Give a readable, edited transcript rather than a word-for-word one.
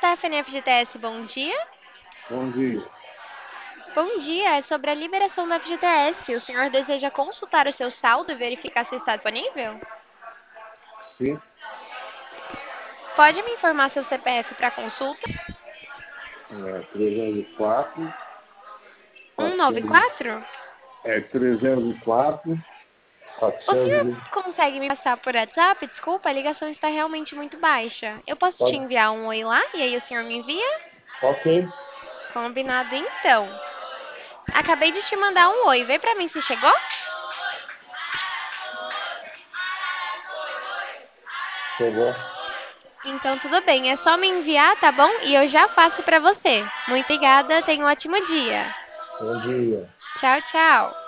Stephanie FGTS, bom dia. Bom dia. Bom dia, é sobre a liberação do FGTS. O senhor deseja consultar o seu saldo e verificar se está disponível? Sim, Pode me informar seu CPF para consulta? 304, 400, 194? 304, O senhor 400, consegue me passar por WhatsApp? Desculpa, a ligação está realmente muito baixa. Eu posso te pode, enviar um oi lá e aí o senhor me envia? ok, Combinado então. Acabei de te mandar um oi, vê pra mim se chegou? chegou. Então tudo bem, é só me enviar, tá bom? E eu já faço pra você. Muito obrigada, tenha um ótimo dia. Bom dia. Tchau, tchau.